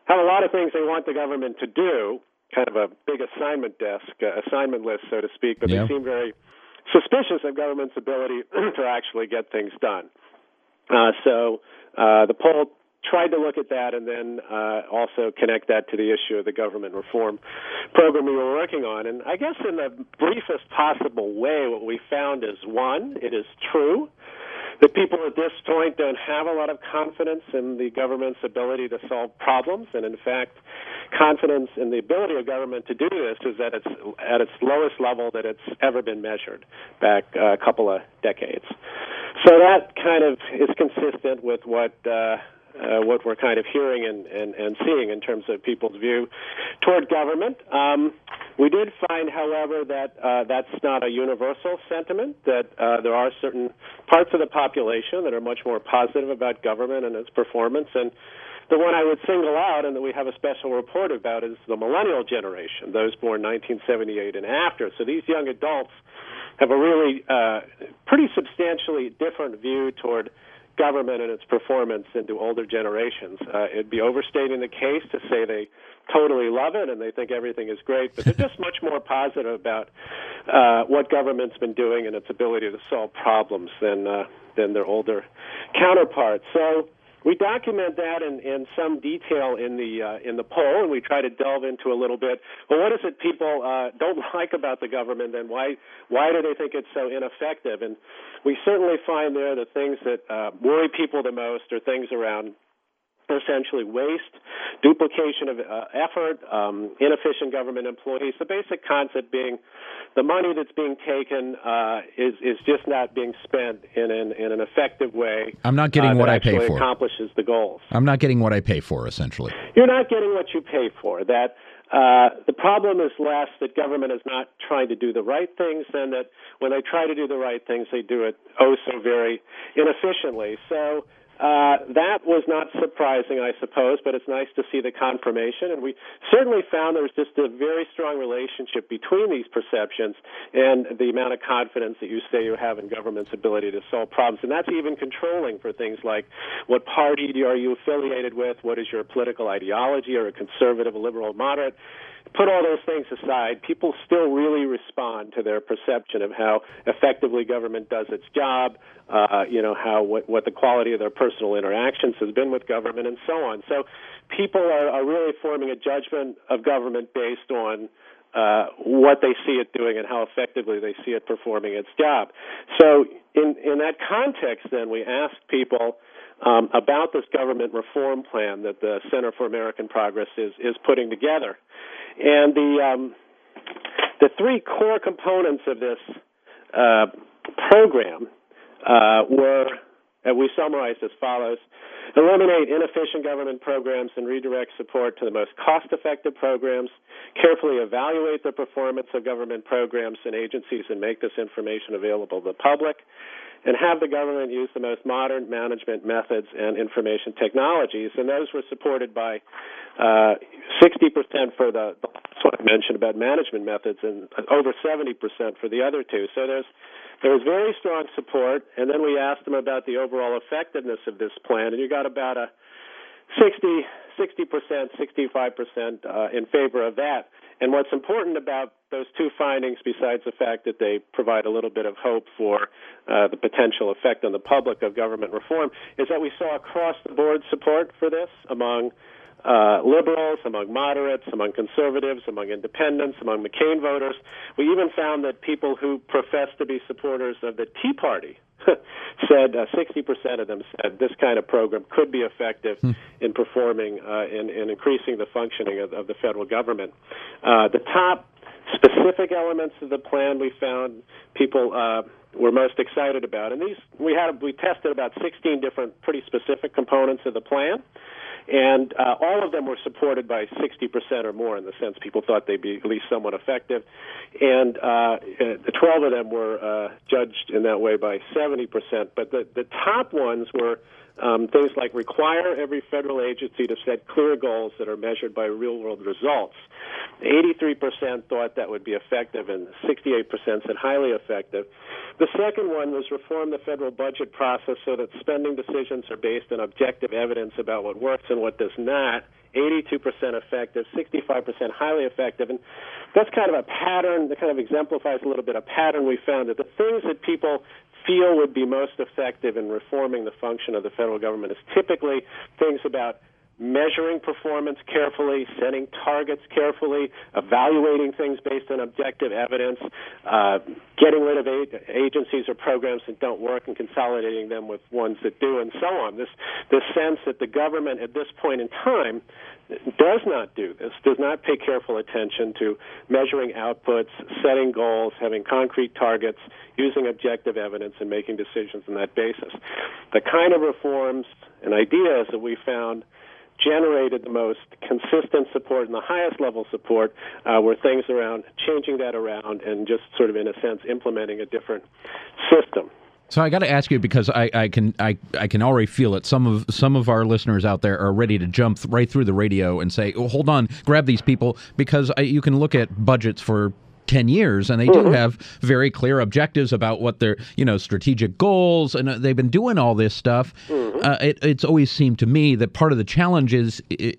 have a lot of things they want the government to do, kind of a big assignment list, so to speak, but they seem very suspicious of government's ability to actually get things done. So the poll tried to look at that and then also connect that to the issue of the government reform program we were working on. And I guess in the briefest possible way, what we found is, one, it is true that people at this point don't have a lot of confidence in the government's ability to solve problems. And in fact, confidence in the ability of government to do this is at its lowest level that it's ever been measured back a couple of decades. So that kind of is consistent with what we're kind of hearing and seeing in terms of people's view toward government. We did find, however, that that's not a universal sentiment, that there are certain parts of the population that are much more positive about government and its performance. And the one I would single out and that we have a special report about is the millennial generation, those born 1978 and after. So these young adults have a really pretty substantially different view toward government and its performance into older generations. It'd be overstating the case to say they totally love it and they think everything is great, but they're just much more positive about what government's been doing and its ability to solve problems than their older counterparts. So we document that in some detail in the poll, and we try to delve into a little bit. Well, what is it people don't like about the government, and why do they think it's so ineffective? And we certainly find there the things that worry people the most are things around essentially waste, duplication of effort, inefficient government employees. The basic concept being the money that's being taken is just not being spent in an effective way. I'm not getting what I pay for. Accomplishes the goals. I'm not getting what I pay for, essentially. You're not getting what you pay for. That the problem is less that government is not trying to do the right things than that when they try to do the right things, they do it oh so very inefficiently. So that was not surprising, I suppose, but it's nice to see the confirmation. And we certainly found there was just a very strong relationship between these perceptions and the amount of confidence that you say you have in government's ability to solve problems. And that's even controlling for things like what party are you affiliated with, what is your political ideology, are a conservative, a liberal, moderate. Put all those things aside, people still really respond to their perception of how effectively government does its job, what the quality of their personal interactions has been with government, and so on. So people are really forming a judgment of government based on what they see it doing and how effectively they see it performing its job. So in that context, then, we asked people about this government reform plan that the Center for American Progress is putting together. And the three core components of this program were, we summarized as follows: eliminate inefficient government programs and redirect support to the most cost-effective programs, carefully evaluate the performance of government programs and agencies and make this information available to the public, and have the government use the most modern management methods and information technologies. And those were supported by 60% for the last one I mentioned about management methods and over 70% for the other two. So there was very strong support. And then we asked them about the overall effectiveness of this plan, and you got about a 60%, 65% in favor of that. And what's important about those two findings, besides the fact that they provide a little bit of hope for the potential effect on the public of government reform, is that we saw across-the-board support for this among liberals, among moderates, among conservatives, among independents, among McCain voters. We even found that people who profess to be supporters of the Tea Party said 60% of them said this kind of program could be effective in performing in increasing the functioning of the federal government. The top specific elements of the plan we found people were most excited about, and these we tested about 16 different pretty specific components of the plan. And all of them were supported by 60% or more, in the sense people thought they'd be at least somewhat effective. And 12 of them were judged in that way by 70%. But the top ones were things like require every federal agency to set clear goals that are measured by real-world results. 83% thought that would be effective, and 68% said highly effective. The second one was reform the federal budget process so that spending decisions are based on objective evidence about what works and what does not. 82% effective, 65% highly effective. And that's kind of a pattern that kind of exemplifies a little bit a pattern we found, that the things that people feel would be most effective in reforming the function of the federal government is typically things about measuring performance carefully, setting targets carefully, evaluating things based on objective evidence, getting rid of agencies or programs that don't work and consolidating them with ones that do, and so on. This sense that the government at this point in time does not do this, does not pay careful attention to measuring outputs, setting goals, having concrete targets, using objective evidence, and making decisions on that basis. The kind of reforms and ideas that we found generated the most consistent support and the highest level support were things around changing that around and just sort of, in a sense, implementing a different system. So I got to ask you, because I can already feel it. Some of our listeners out there are ready to jump right through the radio and say, "Oh, hold on, grab these people," because you can look at budgets for 10 years, and they do have very clear objectives about what their, strategic goals, and they've been doing all this stuff. It's always seemed to me that part of the challenge is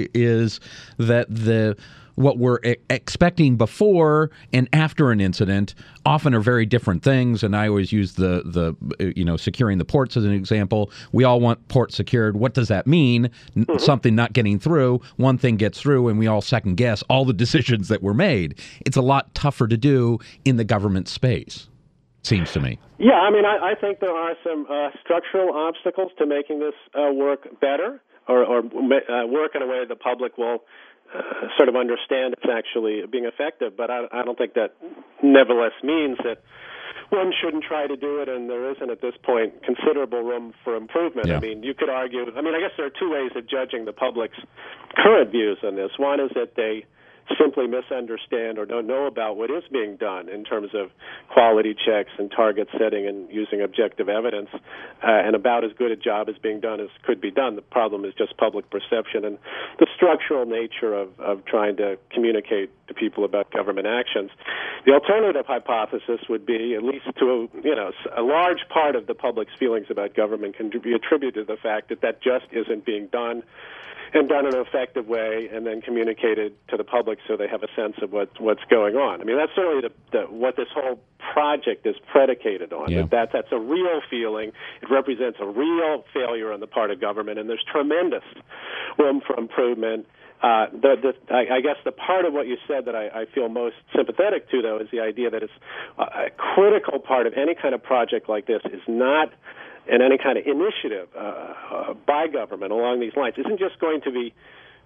that what we're expecting before and after an incident often are very different things. And I always use the securing the ports as an example. We all want ports secured. What does that mean? Something not getting through. One thing gets through, and we all second guess all the decisions that were made. It's a lot tougher to do in the government space, seems to me. Yeah, I think there are some structural obstacles to making this work better, or work in a way the public will sort of understand it's actually being effective. But I don't think that nevertheless means that one shouldn't try to do it, and there isn't at this point considerable room for improvement. Yeah. You could argue, I guess there are two ways of judging the public's current views on this. One is that they simply misunderstand or don't know about what is being done in terms of quality checks and target setting and using objective evidence, and about as good a job as being done as could be done. The problem is just public perception and the structural nature of trying to communicate to people about government actions. The alternative hypothesis would be, at least to a large part of the public's feelings about government can be attributed to the fact that just isn't being done, and done in an effective way, and then communicated to the public so they have a sense of what's going on. That's certainly what this whole project is predicated on. Yeah. That's a real feeling. It represents a real failure on the part of government, and there's tremendous room for improvement. I guess the part of what you said that I feel most sympathetic to, though, is the idea that it's a critical part of any kind of project like this is not, and any kind of initiative by government along these lines isn't just going to be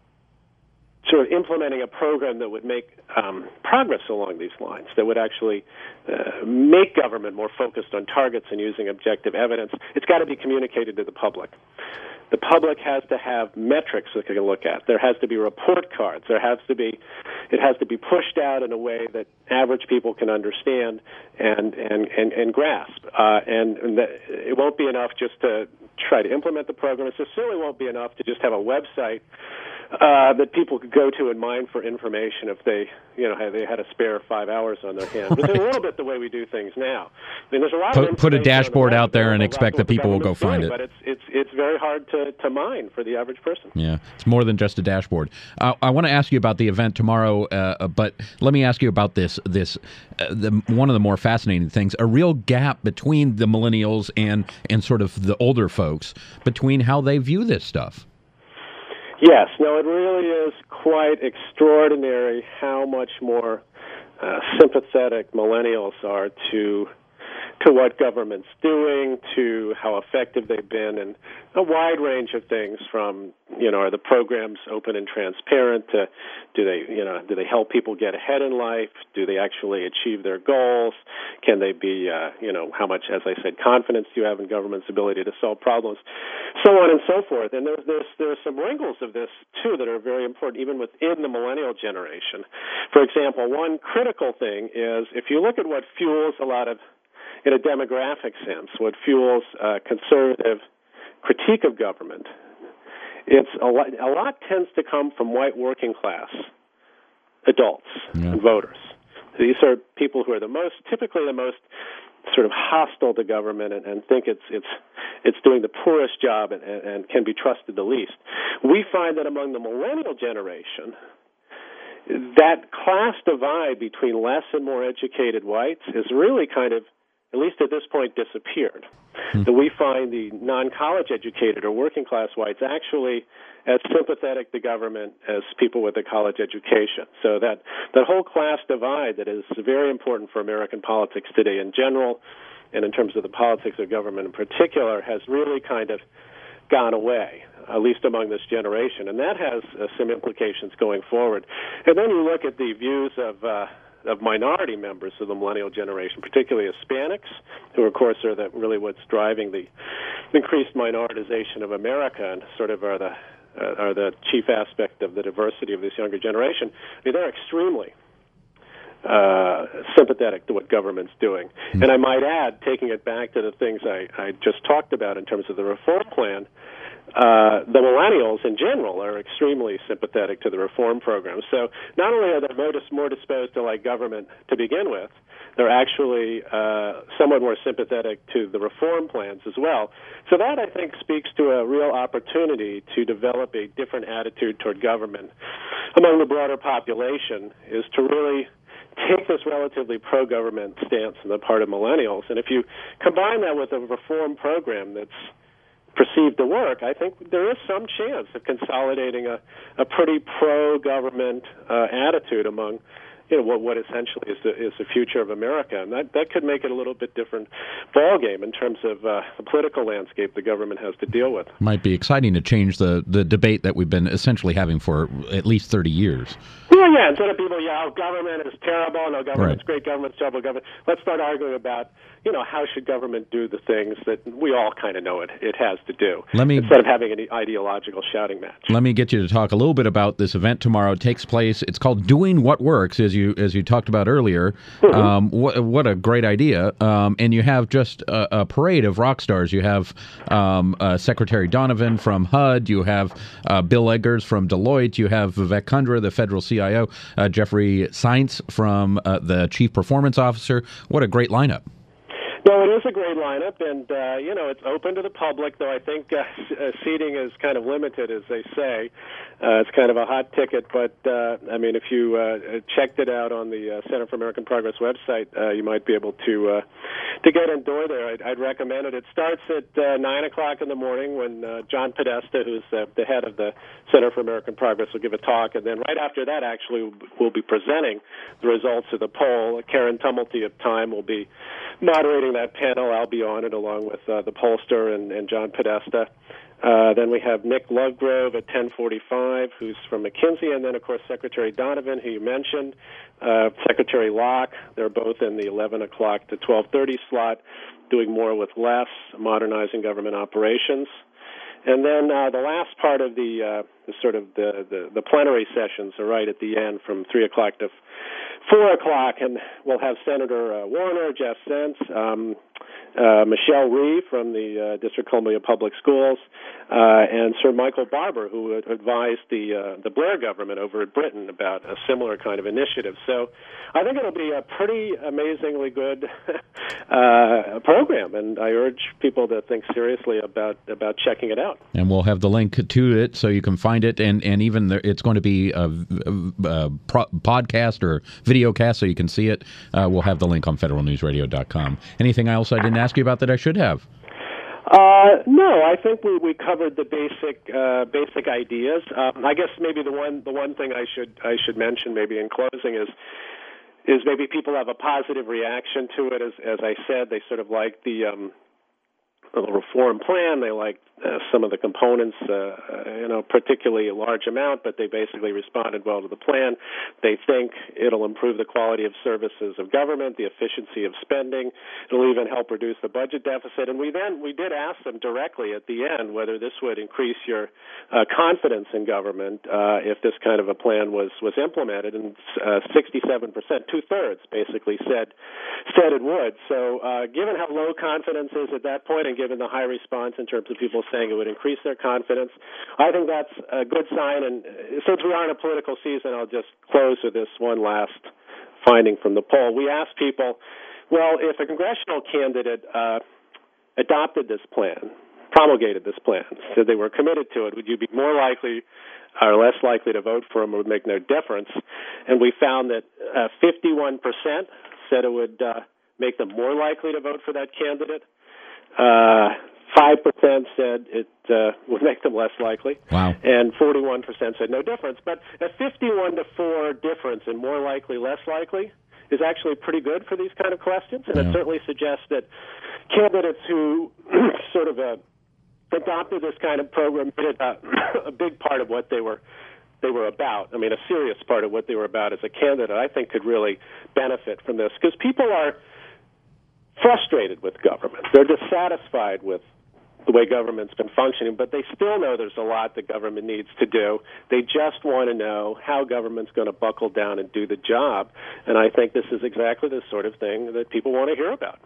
sort of implementing a program that would make progress along these lines, that would actually make government more focused on targets and using objective evidence. It's got to be communicated to the public. The public has to have metrics that they can look at. There has to be report cards. It has to be pushed out in a way that average people can understand and grasp. And it won't be enough just to try to implement the program. It certainly won't be enough to just have a website that people could go to and mine for information if they had a spare 5 hours on their hands. It's a little bit the way we do things now. There's a lot of put a dashboard out there and expect that people will go find it. But it's very hard to mine for the average person. Yeah, it's more than just a dashboard. I want to ask you about the event tomorrow, but let me ask you about this one of the more fascinating things: a real gap between the millennials and sort of the older folks, between how they view this stuff. Yes, no, it really is quite extraordinary how much more sympathetic millennials are to what government's doing, to how effective they've been, and a wide range of things from, are the programs open and transparent to do they help people get ahead in life? Do they actually achieve their goals? Can they be, how much, as I said, confidence do you have in government's ability to solve problems? So on and so forth. And there's some wrinkles of this, too, that are very important, even within the millennial generation. For example, one critical thing is, if you look at what fuels in a demographic sense, what fuels conservative critique of government, it's a lot tends to come from white working class adults and voters. These are people who are typically the most sort of hostile to government and think it's doing the poorest job and can be trusted the least. We find that among the millennial generation, that class divide between less and more educated whites is really kind of, at least at this point, disappeared. That we find the non-college educated or working class whites actually as sympathetic to government as people with a college education. So that whole class divide that is very important for American politics today in general, and in terms of the politics of government in particular, has really kind of gone away, at least among this generation. And that has some implications going forward. And then you look at the views of minority members of the millennial generation, particularly Hispanics, who, of course, are really what's driving the increased minoritization of America and sort of are the chief aspect of the diversity of this younger generation. I mean, they're extremely sympathetic to what government's doing. And I might add, taking it back to the things I just talked about in terms of the reform plan, the millennials in general are extremely sympathetic to the reform program. So not only are they more disposed to like government to begin with, they're actually somewhat more sympathetic to the reform plans as well. So that, I think, speaks to a real opportunity to develop a different attitude toward government among the broader population, is to really take this relatively pro-government stance on the part of millennials. And if you combine that with a reform program that's perceived to work, I think there is some chance of consolidating a pretty pro-government attitude among what essentially is the future of America. And that could make it a little bit different ballgame in terms of the political landscape the government has to deal with. Might be exciting to change the debate that we've been essentially having for at least 30 years. Yeah, instead of people, government is terrible, no, government's great, government's terrible, government, let's start arguing about, how should government do the things that we all kind of know it has to do, instead of having an ideological shouting match. Let me get you to talk a little bit about this event tomorrow. It takes place, it's called Doing What Works, as you talked about earlier. What a great idea. And you have just a parade of rock stars. You have Secretary Donovan from HUD, you have Bill Eggers from Deloitte, you have Vivek Kundra, the federal CIO, Jeffrey Zients from the Chief Performance Officer. What a great lineup. No, it is a great lineup, and, it's open to the public, though I think seating is kind of limited, as they say. It's kind of a hot ticket, but, if you checked it out on the Center for American Progress website, you might be able to get indoor there. I'd recommend it. It starts at 9 o'clock in the morning when John Podesta, who's the head of the Center for American Progress, will give a talk, and then right after that, actually, we'll be presenting the results of the poll. Karen Tumulty of Time will be moderating that panel. I'll be on it along with the pollster and John Podesta. Then we have Nick Lovegrove at 10:45, who's from McKinsey, and then, of course, Secretary Donovan, who you mentioned, Secretary Locke. They're both in the 11 o'clock to 12:30 slot, doing more with less, modernizing government operations. And then the last part of the plenary sessions are right at the end, from 3 o'clock to 4 o'clock, and we'll have Senator Warner, Jeff Zients, Michelle Rhee from the District of Columbia Public Schools, and Sir Michael Barber, who advised the Blair government over at Britain about a similar kind of initiative. So I think it'll be a pretty amazingly good program, and I urge people to think seriously about checking it out. And we'll have the link to it so you can find it, and even it's going to be a podcast or video cast so you can see it. We'll have the link on federalnewsradio.com. Anything else I didn't ask you about that I should have? No, I think we covered the basic ideas. I guess maybe the one thing I should mention maybe in closing is maybe people have a positive reaction to it. As I said, they sort of like the reform plan. They like some of the components, particularly a large amount, but they basically responded well to the plan. They think it'll improve the quality of services of government, the efficiency of spending. It'll even help reduce the budget deficit. And we did ask them directly at the end whether this would increase your confidence in government if this kind of a plan was implemented. And 67%, two-thirds, basically said it would. So given how low confidence is at that point, and given the high response in terms of people saying it would increase their confidence, I think that's a good sign. And since we are in a political season, I'll just close with this one last finding from the poll. We asked people Well, if a congressional candidate adopted this plan, promulgated this plan, said they were committed to it, would you be more likely or less likely to vote for him? It would make no difference. And we found that 51% said it would make them more likely to vote for that candidate. 5% said it would make them less likely. Wow. And 41% said no difference. But a 51-4 difference in more likely, less likely is actually pretty good for these kind of questions. And it certainly suggests that candidates who sort of adopted this kind of program did a big part of what they were about. I mean, a serious part of what they were about as a candidate, I think, could really benefit from this, because people are frustrated with government. They're dissatisfied with the way government's been functioning, but they still know there's a lot that government needs to do. They just want to know how government's going to buckle down and do the job. And I think this is exactly the sort of thing that people want to hear about.